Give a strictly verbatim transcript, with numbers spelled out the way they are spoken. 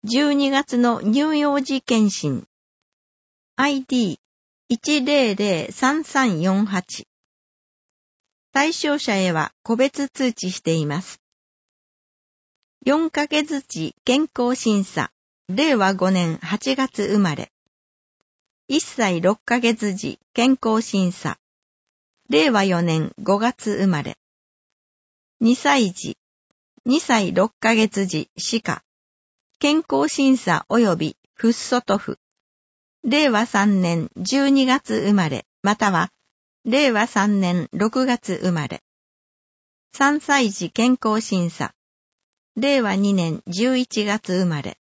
じゅうにがつの乳幼児検診 アイディーいちゼロゼロさんさんよんはち 対象者へは個別通知しています。よんかげつ時健康審査れいわごねんはちがつ生まれ。いっさいろっかげつ時健康審査れいわよねんごがつ生まれ。にさい児にさいろっかげつ時歯科健康審査及びフッ素塗布れいわさんねんじゅうにがつ生まれまたはれいわさんねんろくがつ生まれ。さんさい児健康審査れいわにねんじゅういちがつ生まれ。